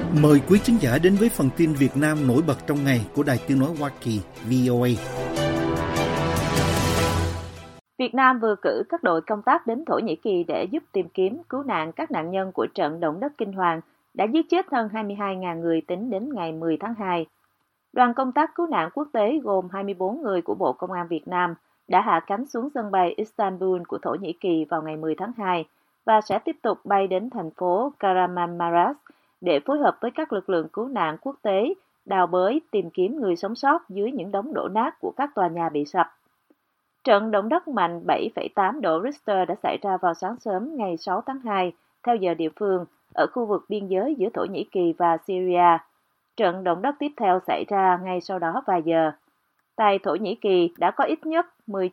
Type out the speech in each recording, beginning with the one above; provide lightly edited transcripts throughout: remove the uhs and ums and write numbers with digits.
Mời quý khán giả đến với phần tin Việt Nam nổi bật trong ngày của Đài Tiếng nói Hoa Kỳ VOA. Việt Nam vừa cử các đội công tác đến Thổ Nhĩ Kỳ để giúp tìm kiếm cứu nạn các nạn nhân của trận động đất kinh hoàng đã giết chết hơn 22.000 người tính đến ngày 10 tháng 2. Đoàn công tác cứu nạn quốc tế gồm 24 người của Bộ Công an Việt Nam đã hạ cánh xuống sân bay Istanbul của Thổ Nhĩ Kỳ vào ngày 10 tháng 2 và sẽ tiếp tục bay đến thành phố Kahramanmaraş để phối hợp với các lực lượng cứu nạn quốc tế đào bới tìm kiếm người sống sót dưới những đống đổ nát của các tòa nhà bị sập. Trận động đất mạnh 7,8 độ Richter đã xảy ra vào sáng sớm ngày 6 tháng 2 theo giờ địa phương ở khu vực biên giới giữa Thổ Nhĩ Kỳ và Syria. Trận động đất tiếp theo xảy ra ngay sau đó vài giờ. Tại Thổ Nhĩ Kỳ đã có ít nhất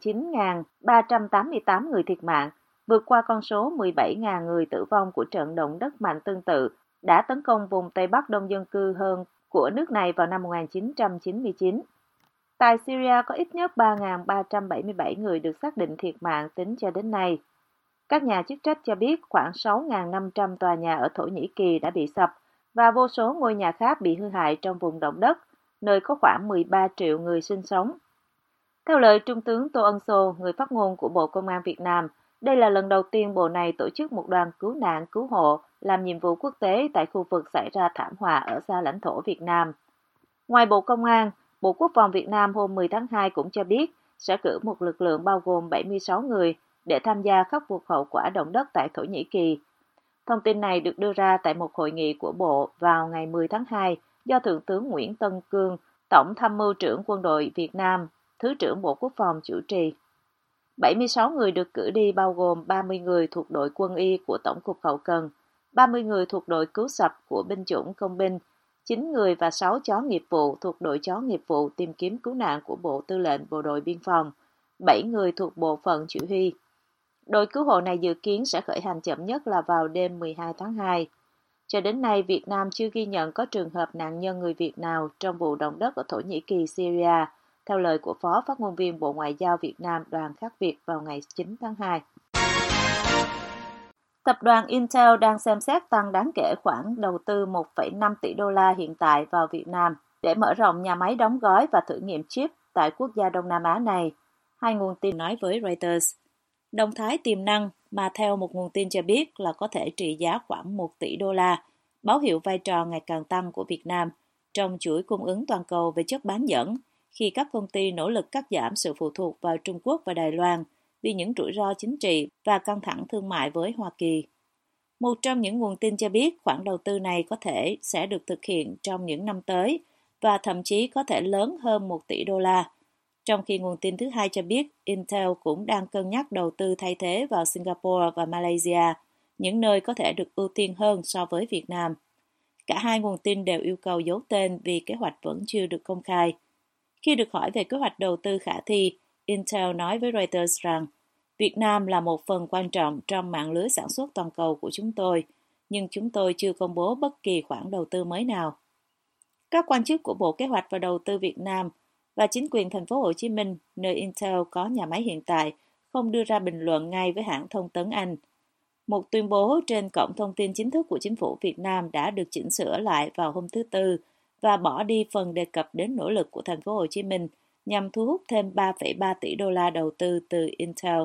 19.388 người thiệt mạng, vượt qua con số 17.000 người tử vong của trận động đất mạnh tương tự đã tấn công vùng Tây Bắc đông dân cư hơn của nước này vào năm 1999. Tại Syria có ít nhất 3.377 người được xác định thiệt mạng tính cho đến nay. Các nhà chức trách cho biết khoảng 6.500 tòa nhà ở Thổ Nhĩ Kỳ đã bị sập và vô số ngôi nhà khác bị hư hại trong vùng động đất, nơi có khoảng 13 triệu người sinh sống. Theo lời Trung tướng Tô Ân Sô, người phát ngôn của Bộ Công an Việt Nam, đây là lần đầu tiên Bộ này tổ chức một đoàn cứu nạn cứu hộ làm nhiệm vụ quốc tế tại khu vực xảy ra thảm họa ở xa lãnh thổ Việt Nam. Ngoài Bộ Công an, Bộ Quốc phòng Việt Nam hôm 10 tháng 2 cũng cho biết sẽ cử một lực lượng bao gồm 76 người để tham gia khắc phục hậu quả động đất tại Thổ Nhĩ Kỳ. Thông tin này được đưa ra tại một hội nghị của Bộ vào ngày 10 tháng 2 do Thượng tướng Nguyễn Tân Cương, Tổng tham mưu trưởng Quân đội Việt Nam, Thứ trưởng Bộ Quốc phòng chủ trì. 76 người được cử đi bao gồm 30 người thuộc đội quân y của Tổng cục Hậu cần, 30 người thuộc đội cứu sập của binh chủng công binh, 9 người và 6 chó nghiệp vụ thuộc đội chó nghiệp vụ tìm kiếm cứu nạn của Bộ Tư lệnh Bộ đội Biên phòng, 7 người thuộc Bộ phận chỉ huy. Đội cứu hộ này dự kiến sẽ khởi hành chậm nhất là vào đêm 12 tháng 2. Cho đến nay, Việt Nam chưa ghi nhận có trường hợp nạn nhân người Việt nào trong vụ động đất ở Thổ Nhĩ Kỳ, Syria, theo lời của Phó Phát ngôn viên Bộ Ngoại giao Việt Nam Đoàn Khắc Việt vào ngày 9 tháng 2. Tập đoàn Intel đang xem xét tăng đáng kể khoản đầu tư 1,5 tỷ đô la hiện tại vào Việt Nam để mở rộng nhà máy đóng gói và thử nghiệm chip tại quốc gia Đông Nam Á này, hai nguồn tin nói với Reuters. Động thái tiềm năng mà theo một nguồn tin cho biết là có thể trị giá khoảng 1 tỷ đô la, báo hiệu vai trò ngày càng tăng của Việt Nam trong chuỗi cung ứng toàn cầu về chất bán dẫn khi các công ty nỗ lực cắt giảm sự phụ thuộc vào Trung Quốc và Đài Loan vì những rủi ro chính trị và căng thẳng thương mại với Hoa Kỳ. Một trong những nguồn tin cho biết khoản đầu tư này có thể sẽ được thực hiện trong những năm tới và thậm chí có thể lớn hơn 1 tỷ đô la. Trong khi nguồn tin thứ hai cho biết Intel cũng đang cân nhắc đầu tư thay thế vào Singapore và Malaysia, những nơi có thể được ưu tiên hơn so với Việt Nam. Cả hai nguồn tin đều yêu cầu giấu tên vì kế hoạch vẫn chưa được công khai. Khi được hỏi về kế hoạch đầu tư khả thi, Intel nói với Reuters rằng Việt Nam là một phần quan trọng trong mạng lưới sản xuất toàn cầu của chúng tôi, nhưng chúng tôi chưa công bố bất kỳ khoản đầu tư mới nào. Các quan chức của Bộ Kế hoạch và Đầu tư Việt Nam và chính quyền thành phố Hồ Chí Minh, nơi Intel có nhà máy hiện tại, không đưa ra bình luận ngay với hãng thông tấn Anh. Một tuyên bố trên cổng thông tin chính thức của chính phủ Việt Nam đã được chỉnh sửa lại vào hôm thứ Tư và bỏ đi phần đề cập đến nỗ lực của thành phố Hồ Chí Minh nhằm thu hút thêm 3,3 tỷ đô la đầu tư từ Intel.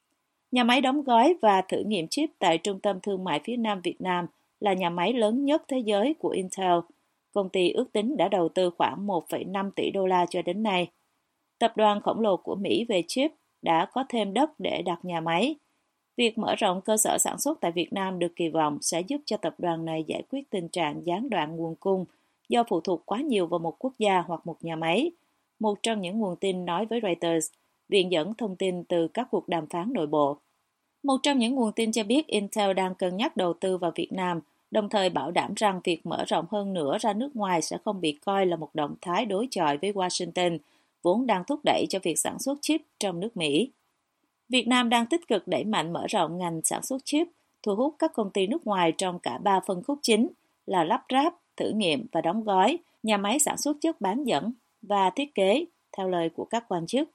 Nhà máy đóng gói và thử nghiệm chip tại Trung tâm Thương mại phía Nam Việt Nam là nhà máy lớn nhất thế giới của Intel. Công ty ước tính đã đầu tư khoảng 1,5 tỷ đô la cho đến nay. Tập đoàn khổng lồ của Mỹ về chip đã có thêm đất để đặt nhà máy. Việc mở rộng cơ sở sản xuất tại Việt Nam được kỳ vọng sẽ giúp cho tập đoàn này giải quyết tình trạng gián đoạn nguồn cung do phụ thuộc quá nhiều vào một quốc gia hoặc một nhà máy. Một trong những nguồn tin nói với Reuters, viện dẫn thông tin từ các cuộc đàm phán nội bộ. Một trong những nguồn tin cho biết Intel đang cân nhắc đầu tư vào Việt Nam, đồng thời bảo đảm rằng việc mở rộng hơn nữa ra nước ngoài sẽ không bị coi là một động thái đối chọi với Washington, vốn đang thúc đẩy cho việc sản xuất chip trong nước Mỹ. Việt Nam đang tích cực đẩy mạnh mở rộng ngành sản xuất chip, thu hút các công ty nước ngoài trong cả 3 phân khúc chính là lắp ráp, thử nghiệm và đóng gói, nhà máy sản xuất chất bán dẫn và thiết kế, theo lời của các quan chức.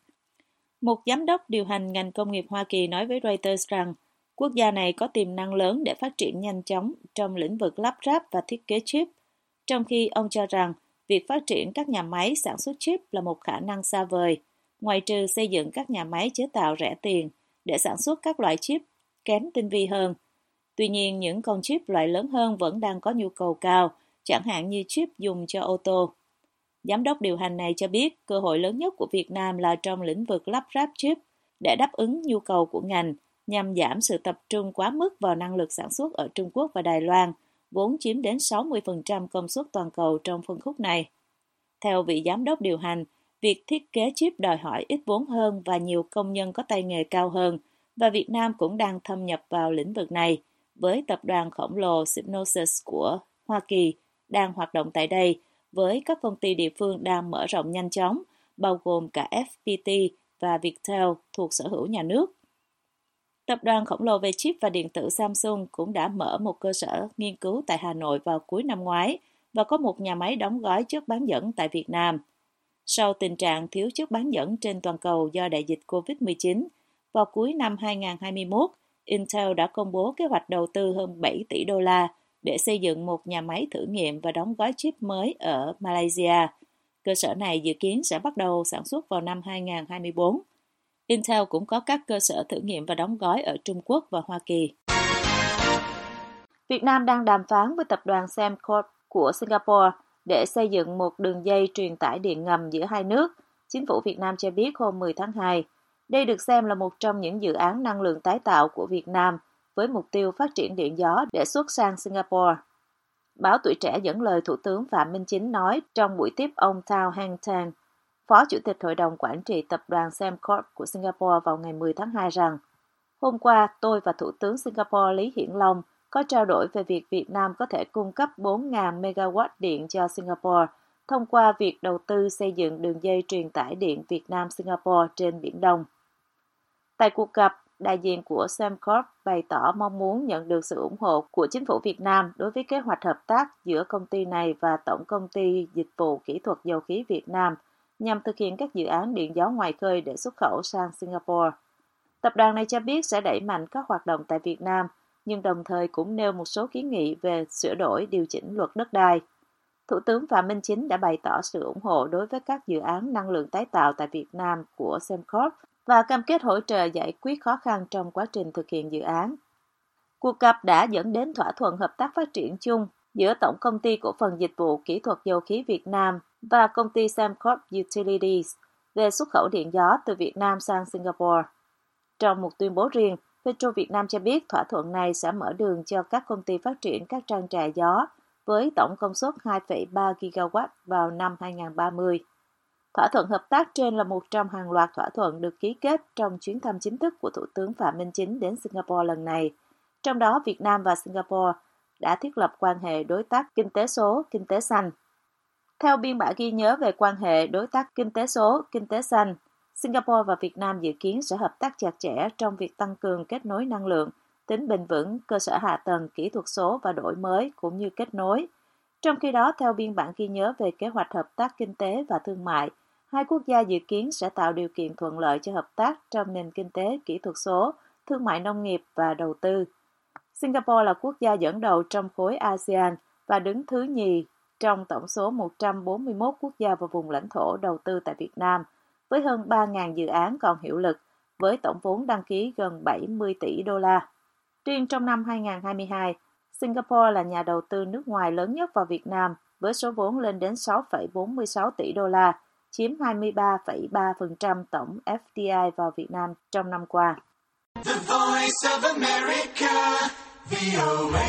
Một giám đốc điều hành ngành công nghiệp Hoa Kỳ nói với Reuters rằng quốc gia này có tiềm năng lớn để phát triển nhanh chóng trong lĩnh vực lắp ráp và thiết kế chip. trong khi ông cho rằng việc phát triển các nhà máy sản xuất chip là một khả năng xa vời, ngoại trừ xây dựng các nhà máy chế tạo rẻ tiền để sản xuất các loại chip kém tinh vi hơn. Tuy nhiên, những con chip loại lớn hơn vẫn đang có nhu cầu cao, chẳng hạn như chip dùng cho ô tô. Giám đốc điều hành này cho biết cơ hội lớn nhất của Việt Nam là trong lĩnh vực lắp ráp chip để đáp ứng nhu cầu của ngành nhằm giảm sự tập trung quá mức vào năng lực sản xuất ở Trung Quốc và Đài Loan, vốn chiếm đến 60% công suất toàn cầu trong phân khúc này. Theo vị giám đốc điều hành, việc thiết kế chip đòi hỏi ít vốn hơn và nhiều công nhân có tay nghề cao hơn, và Việt Nam cũng đang thâm nhập vào lĩnh vực này, với tập đoàn khổng lồ Synopsys của Hoa Kỳ đang hoạt động tại đây, với các công ty địa phương đang mở rộng nhanh chóng, bao gồm cả FPT và Viettel thuộc sở hữu nhà nước. Tập đoàn khổng lồ về chip và điện tử Samsung cũng đã mở một cơ sở nghiên cứu tại Hà Nội vào cuối năm ngoái và có một nhà máy đóng gói chất bán dẫn tại Việt Nam. Sau tình trạng thiếu chất bán dẫn trên toàn cầu do đại dịch COVID-19, vào cuối năm 2021, Intel đã công bố kế hoạch đầu tư hơn 7 tỷ đô la để xây dựng một nhà máy thử nghiệm và đóng gói chip mới ở Malaysia. Cơ sở này dự kiến sẽ bắt đầu sản xuất vào năm 2024. Intel cũng có các cơ sở thử nghiệm và đóng gói ở Trung Quốc và Hoa Kỳ. Việt Nam đang đàm phán với tập đoàn Sembcorp của Singapore để xây dựng một đường dây truyền tải điện ngầm giữa hai nước, chính phủ Việt Nam cho biết hôm 10 tháng 2. Đây được xem là một trong những dự án năng lượng tái tạo của Việt Nam với mục tiêu phát triển điện gió để xuất sang Singapore. Báo Tuổi Trẻ dẫn lời Thủ tướng Phạm Minh Chính nói trong buổi tiếp ông Thao Hang Tan, Phó Chủ tịch Hội đồng Quản trị Tập đoàn Sembcorp của Singapore vào ngày 10 tháng 2 rằng, hôm qua tôi và Thủ tướng Singapore Lý Hiển Long có trao đổi về việc Việt Nam có thể cung cấp 4.000 MW điện cho Singapore thông qua việc đầu tư xây dựng đường dây truyền tải điện Việt Nam-Singapore trên Biển Đông. Tại cuộc gặp, đại diện của Sembcorp bày tỏ mong muốn nhận được sự ủng hộ của chính phủ Việt Nam đối với kế hoạch hợp tác giữa công ty này và Tổng công ty Dịch vụ Kỹ thuật Dầu khí Việt Nam nhằm thực hiện các dự án điện gió ngoài khơi để xuất khẩu sang Singapore. Tập đoàn này cho biết sẽ đẩy mạnh các hoạt động tại Việt Nam, nhưng đồng thời cũng nêu một số kiến nghị về sửa đổi điều chỉnh luật đất đai. Thủ tướng Phạm Minh Chính đã bày tỏ sự ủng hộ đối với các dự án năng lượng tái tạo tại Việt Nam của Sembcorp và cam kết hỗ trợ giải quyết khó khăn trong quá trình thực hiện dự án. Cuộc gặp đã dẫn đến thỏa thuận hợp tác phát triển chung giữa Tổng công ty Cổ phần Dịch vụ Kỹ thuật Dầu khí Việt Nam và công ty Sembcorp Utilities về xuất khẩu điện gió từ Việt Nam sang Singapore. Trong một tuyên bố riêng, Petro Việt Nam cho biết thỏa thuận này sẽ mở đường cho các công ty phát triển các trang trại gió với tổng công suất 2,3 GW vào năm 2030. Thỏa thuận hợp tác trên là một trong hàng loạt thỏa thuận được ký kết trong chuyến thăm chính thức của Thủ tướng Phạm Minh Chính đến Singapore lần này. Trong đó, Việt Nam và Singapore đã thiết lập quan hệ đối tác kinh tế số, kinh tế xanh. Theo biên bản ghi nhớ về quan hệ đối tác kinh tế số, kinh tế xanh, Singapore và Việt Nam dự kiến sẽ hợp tác chặt chẽ trong việc tăng cường kết nối năng lượng, tính bền vững, cơ sở hạ tầng, kỹ thuật số và đổi mới cũng như kết nối. Trong khi đó, theo biên bản ghi nhớ về kế hoạch hợp tác kinh tế và thương mại, hai quốc gia dự kiến sẽ tạo điều kiện thuận lợi cho hợp tác trong nền kinh tế, kỹ thuật số, thương mại nông nghiệp và đầu tư. Singapore là quốc gia dẫn đầu trong khối ASEAN và đứng thứ nhì trong tổng số 141 quốc gia và vùng lãnh thổ đầu tư tại Việt Nam, với hơn 3.000 dự án còn hiệu lực, với tổng vốn đăng ký gần 70 tỷ đô la. Riêng trong năm 2022, Singapore là nhà đầu tư nước ngoài lớn nhất vào Việt Nam, với số vốn lên đến 6,46 tỷ đô la, chiếm 23,3% tổng FDI vào Việt Nam trong năm qua. The Voice of America, VOA.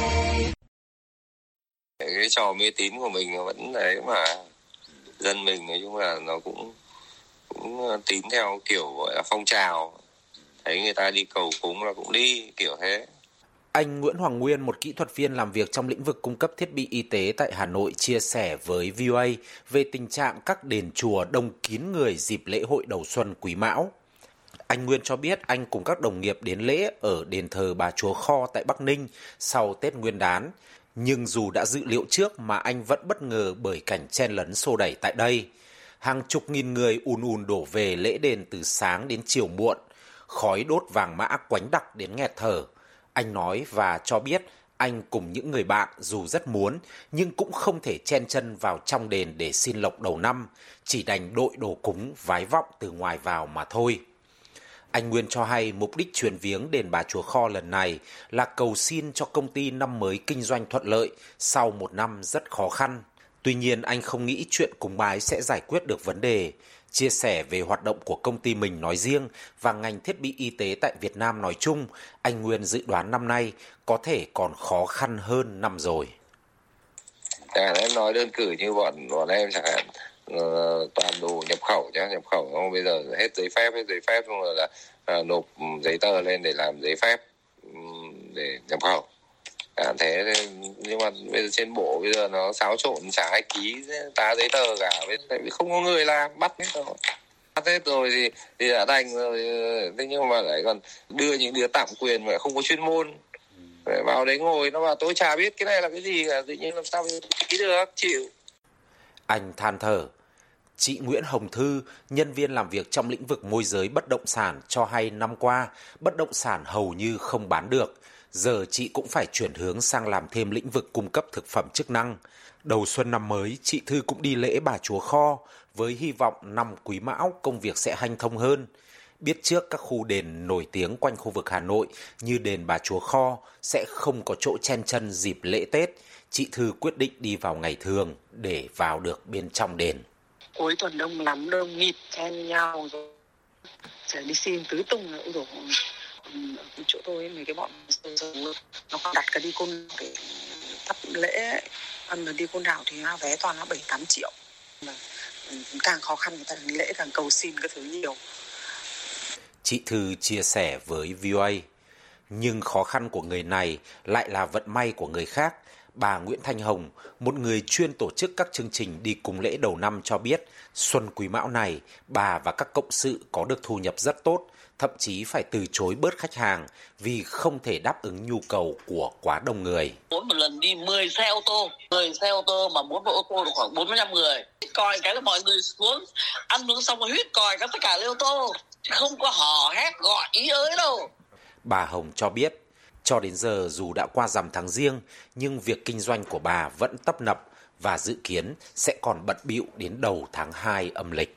Cái trò mê tín của mình vẫn đấy mà dân mình nói chung là nó cũng tín theo kiểu gọi là phong trào, thấy người ta đi cầu cúng là cũng đi kiểu thế. Anh Nguyễn Hoàng Nguyên, một kỹ thuật viên làm việc trong lĩnh vực cung cấp thiết bị y tế tại Hà Nội, chia sẻ với VOA về tình trạng các đền chùa đông kín người dịp lễ hội đầu xuân Quý Mão. Anh Nguyên cho biết anh cùng các đồng nghiệp đến lễ ở đền thờ Bà Chúa Kho tại Bắc Ninh sau Tết Nguyên đán. Nhưng dù đã dự liệu trước mà anh vẫn bất ngờ bởi cảnh chen lấn xô đẩy tại đây. Hàng chục nghìn người ùn đổ về lễ đền từ sáng đến chiều muộn, khói đốt vàng mã quánh đặc đến nghẹt thở. Anh nói và cho biết Anh cùng những người bạn dù rất muốn nhưng cũng không thể chen chân vào trong đền để xin lộc đầu năm, chỉ đành đội đồ cúng vái vọng từ ngoài vào mà thôi. Anh Nguyên cho hay mục đích chuyển viếng đền Bà Chúa Kho lần này là cầu xin cho công ty năm mới kinh doanh thuận lợi sau một năm rất khó khăn. Tuy nhiên anh không nghĩ chuyện cúng bái sẽ giải quyết được vấn đề. Chia sẻ về hoạt động của công ty mình nói riêng và ngành thiết bị y tế tại Việt Nam nói chung, anh Nguyên dự đoán năm nay có thể còn khó khăn hơn năm rồi. Em nói đơn cử như bọn em chẳng hạn, toàn đồ nhập khẩu nhá, nhập khẩu không, bây giờ hết giấy phép xong rồi là nộp giấy tờ lên để làm giấy phép để nhập khẩu. Thế nhưng mà bây giờ trên bộ bây giờ nó xáo trộn, chả ai ký tá giấy tờ cả, tại vì không có người làm, bắt hết rồi thì đã đành rồi. Thế nhưng mà lại còn đưa những đứa tạm quyền mà không có chuyên môn vào đấy ngồi, nó bảo tôi chả biết cái này là cái gì cả, tự nhiên làm sao ký được, chịu. Anh than thở. Chị Nguyễn Hồng Thư, nhân viên làm việc trong lĩnh vực môi giới bất động sản cho hay năm qua, bất động sản hầu như không bán được. Giờ chị cũng phải chuyển hướng sang làm thêm lĩnh vực cung cấp thực phẩm chức năng. Đầu xuân năm mới, chị Thư cũng đi lễ Bà Chúa Kho, với hy vọng năm Quý Mão công việc sẽ hanh thông hơn. Biết trước các khu đền nổi tiếng quanh khu vực Hà Nội như đền Bà Chúa Kho sẽ không có chỗ chen chân dịp lễ Tết, chị Thư quyết định đi vào ngày thường để vào được bên trong đền. Cuối tuần đông lắm, đông nghịt chen nhau rồi, sẽ đi xin tứ tung rồi. Ở chỗ tôi mấy cái bọn nó còn đặt cả đi côn để thắp lễ, ăn đi côn đảo thì vé toàn là 7-8 triệu. Mà càng khó khăn người ta lễ càng cầu xin cái thứ nhiều. Chị Thư chia sẻ với VOA, nhưng khó khăn của người này lại là vận may của người khác. Bà Nguyễn Thanh Hồng, một người chuyên tổ chức các chương trình đi cúng lễ đầu năm cho biết, xuân Quý Mão này, bà và các cộng sự có được thu nhập rất tốt, thậm chí phải từ chối bớt khách hàng vì không thể đáp ứng nhu cầu của quá đông người. Một lần đi 10 xe ô tô mà mỗi bộ ô tô được khoảng 45 người. Còi cái là mọi người xuống, ăn uống xong rồi huýt còi các tất cả lên ô tô, không có hò hét gọi ý ới đâu. Bà Hồng cho biết, cho đến giờ dù đã qua rằm tháng Giêng, nhưng việc kinh doanh của bà vẫn tấp nập và dự kiến sẽ còn bận bịu đến đầu tháng 2 âm lịch.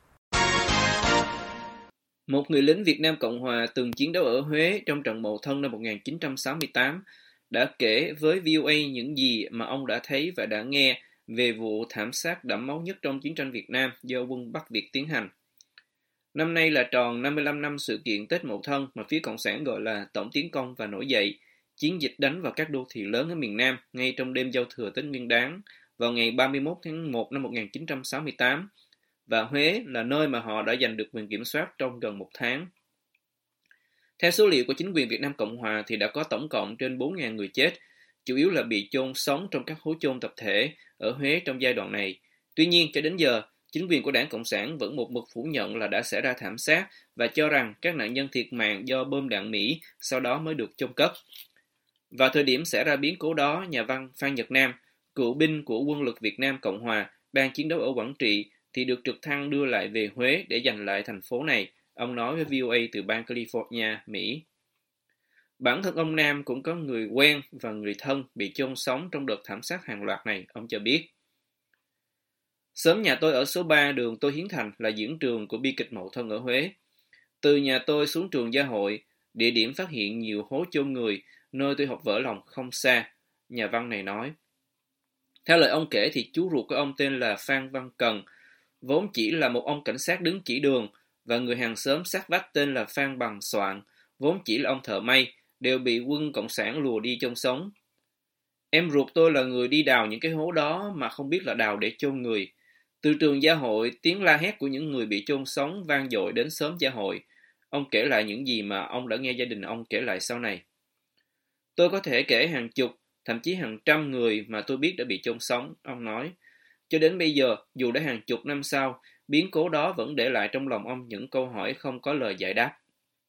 Một người lính Việt Nam Cộng Hòa từng chiến đấu ở Huế trong trận Mậu Thân năm 1968 đã kể với VOA những gì mà ông đã thấy và đã nghe về vụ thảm sát đẫm máu nhất trong chiến tranh Việt Nam do quân Bắc Việt tiến hành. Năm nay là tròn 55 năm sự kiện Tết Mậu Thân mà phía Cộng sản gọi là Tổng tiến công và nổi dậy, chiến dịch đánh vào các đô thị lớn ở miền Nam ngay trong đêm giao thừa Tết Nguyên Đán vào ngày 31 tháng 1 năm 1968, và Huế là nơi mà họ đã giành được quyền kiểm soát trong gần một tháng. Theo số liệu của chính quyền Việt Nam Cộng Hòa thì đã có tổng cộng trên 4.000 người chết, chủ yếu là bị chôn sống trong các hố chôn tập thể ở Huế trong giai đoạn này. Tuy nhiên, cho đến giờ, chính quyền của Đảng Cộng sản vẫn một mực phủ nhận là đã xảy ra thảm sát và cho rằng các nạn nhân thiệt mạng do bom đạn Mỹ sau đó mới được chôn cất. Vào thời điểm xảy ra biến cố đó, nhà văn Phan Nhật Nam, cựu binh của quân lực Việt Nam Cộng Hòa, đang chiến đấu ở Quảng Trị, thì được trực thăng đưa lại về Huế để giành lại thành phố này, ông nói với VOA từ bang California, Mỹ. Bản thân ông Nam cũng có người quen và người thân bị chôn sống trong đợt thảm sát hàng loạt này, ông cho biết. Xóm nhà tôi ở số 3 đường Tô Hiến Thành là diễn trường của bi kịch Mậu Thân ở Huế. Từ nhà tôi xuống trường Gia Hội, địa điểm phát hiện nhiều hố chôn người, nơi tôi học vỡ lòng không xa, nhà văn này nói. Theo lời ông kể thì chú ruột của ông tên là Phan Văn Cần, vốn chỉ là một ông cảnh sát đứng chỉ đường, và người hàng xóm sát vách tên là Phan Bằng Soạn, vốn chỉ là ông thợ may, đều bị quân Cộng sản lùa đi chôn sống. Em ruột tôi là người đi đào những cái hố đó mà không biết là đào để chôn người. Từ trường Gia Hội, tiếng la hét của những người bị chôn sống vang dội đến xóm Gia Hội. Ông kể lại những gì mà ông đã nghe gia đình ông kể lại sau này. Tôi có thể kể hàng chục, thậm chí hàng trăm người mà tôi biết đã bị chôn sống, ông nói. Cho đến bây giờ, dù đã hàng chục năm sau, biến cố đó vẫn để lại trong lòng ông những câu hỏi không có lời giải đáp.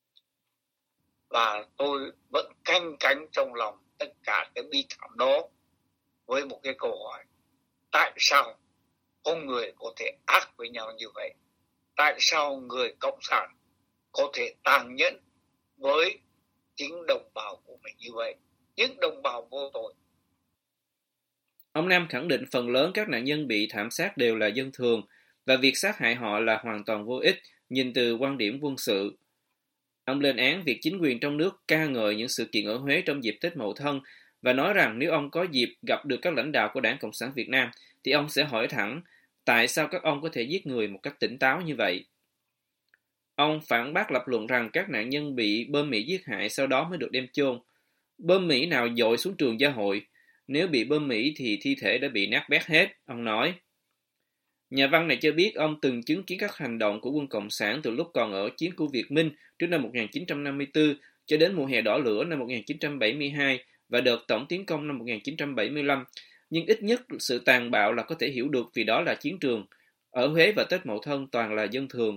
Và tôi vẫn canh cánh trong lòng tất cả cái bi thảm đó với một cái câu hỏi. Tại sao con người có thể ác với nhau như vậy? Tại sao người Cộng sản có thể tàn nhẫn với chính đồng bào của mình như vậy? những đồng bào vô tội. Ông Nam khẳng định phần lớn các nạn nhân bị thảm sát đều là dân thường và việc sát hại họ là hoàn toàn vô ích nhìn từ quan điểm quân sự. Ông lên án việc chính quyền trong nước ca ngợi những sự kiện ở Huế trong dịp Tết Mậu Thân và nói rằng nếu ông có dịp gặp được các lãnh đạo của Đảng Cộng sản Việt Nam thì ông sẽ hỏi thẳng tại sao các ông có thể giết người một cách tỉnh táo như vậy. Ông phản bác lập luận rằng các nạn nhân bị bom Mỹ giết hại sau đó mới được đem chôn. Bom Mỹ nào dội xuống trường Gia Hội? Nếu bị bom Mỹ thì thi thể đã bị nát bét hết, ông nói. Nhà văn này cho biết ông từng chứng kiến các hành động của quân Cộng sản từ lúc còn ở chiến khu Việt Minh trước năm 1954 cho đến mùa hè đỏ lửa năm 1972 và đợt tổng tiến công năm 1975. Nhưng ít nhất sự tàn bạo là có thể hiểu được vì đó là chiến trường. Ở Huế và Tết Mậu Thân toàn là dân thường.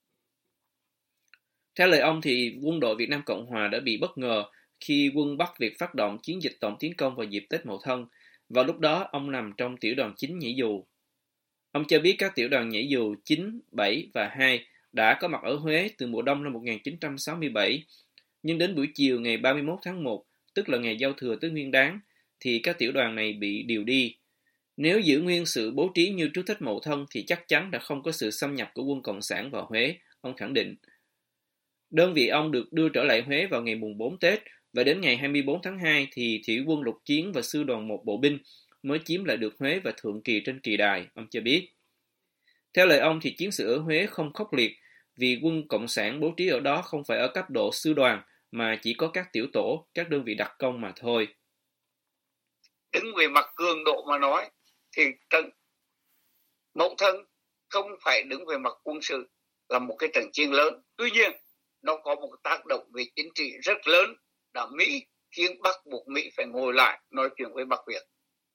Theo lời ông thì quân đội Việt Nam Cộng Hòa đã bị bất ngờ khi quân Bắc Việt phát động chiến dịch tổng tiến công vào dịp Tết Mậu Thân. Vào lúc đó, ông nằm trong tiểu đoàn 9 nhảy dù. Ông cho biết các tiểu đoàn nhảy dù 9, 7 và 2 đã có mặt ở Huế từ mùa đông năm 1967. Nhưng đến buổi chiều ngày 31 tháng 1, tức là ngày giao thừa Tết Nguyên Đán, thì các tiểu đoàn này bị điều đi. Nếu giữ nguyên sự bố trí như trước Tết Mậu Thân thì chắc chắn đã không có sự xâm nhập của quân Cộng sản vào Huế, ông khẳng định. Đơn vị ông được đưa trở lại Huế vào ngày mùng 4 Tết và đến ngày 24 tháng 2 thì Thủy quân lục chiến và sư đoàn 1 bộ binh mới chiếm lại được Huế và thượng kỳ trên kỳ đài, ông cho biết. Theo lời ông thì chiến sự ở Huế không khốc liệt vì quân Cộng sản bố trí ở đó không phải ở cấp độ sư đoàn mà chỉ có các tiểu tổ, các đơn vị đặc công mà thôi. Đứng về mặt cường độ mà nói thì trận Mậu Thân không phải đứng về mặt quân sự là một cái trận chiến lớn. Tuy nhiên, nó có một tác động về chính trị rất lớn đã Mỹ khiến Bắc buộc Mỹ phải ngồi lại nói chuyện với Bắc Việt.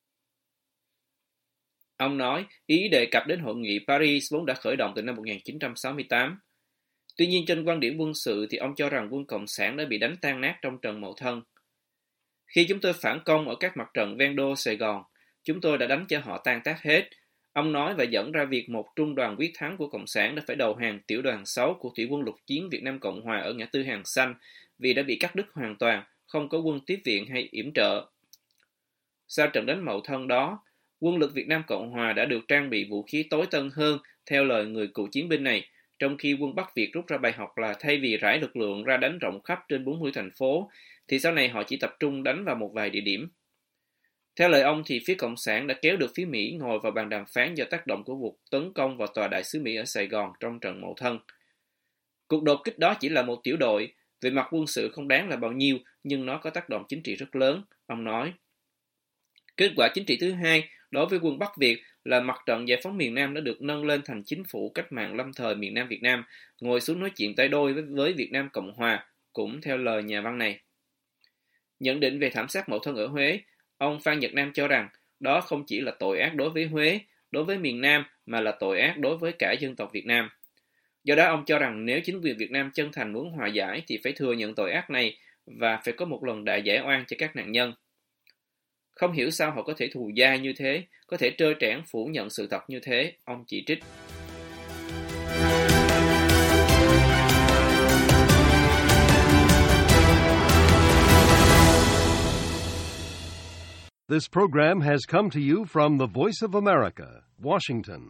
Ông nói ý đề cập đến hội nghị Paris vốn đã khởi động từ năm 1968. Tuy nhiên trên quan điểm quân sự thì ông cho rằng quân Cộng sản đã bị đánh tan nát trong trận Mậu Thân. Khi chúng tôi phản công ở các mặt trận ven đô Sài Gòn, chúng tôi đã đánh cho họ tan tác hết. Ông nói và dẫn ra việc một trung đoàn quyết thắng của Cộng sản đã phải đầu hàng tiểu đoàn 6 của Thủy quân lục chiến Việt Nam Cộng Hòa ở ngã tư Hàng Xanh vì đã bị cắt đứt hoàn toàn, không có quân tiếp viện hay yểm trợ. Sau trận đánh Mậu Thân đó, quân lực Việt Nam Cộng Hòa đã được trang bị vũ khí tối tân hơn theo lời người cựu chiến binh này, trong khi quân Bắc Việt rút ra bài học là thay vì rải lực lượng ra đánh rộng khắp trên 40 thành phố, thì sau này họ chỉ tập trung đánh vào một vài địa điểm. Theo lời ông thì phía Cộng sản đã kéo được phía Mỹ ngồi vào bàn đàm phán do tác động của cuộc tấn công vào tòa đại sứ Mỹ ở Sài Gòn trong trận Mậu Thân. Cuộc đột kích đó chỉ là một tiểu đội, về mặt quân sự không đáng là bao nhiêu, nhưng nó có tác động chính trị rất lớn, ông nói. Kết quả chính trị thứ hai đối với quân Bắc Việt là mặt trận giải phóng miền Nam đã được nâng lên thành chính phủ cách mạng lâm thời miền Nam Việt Nam, ngồi xuống nói chuyện tay đôi với Việt Nam Cộng Hòa, cũng theo lời nhà văn này. Nhận định về thảm sát Mậu Thân ở Huế, ông Phan Nhật Nam cho rằng đó không chỉ là tội ác đối với Huế, đối với miền Nam mà là tội ác đối với cả dân tộc Việt Nam. Do đó ông cho rằng nếu chính quyền Việt Nam chân thành muốn hòa giải thì phải thừa nhận tội ác này và phải có một lần đại giải oan cho các nạn nhân. Không hiểu sao họ có thể thù dai như thế, có thể trơ trẽn phủ nhận sự thật như thế, ông chỉ trích. This program has come to you from the Voice of America, Washington.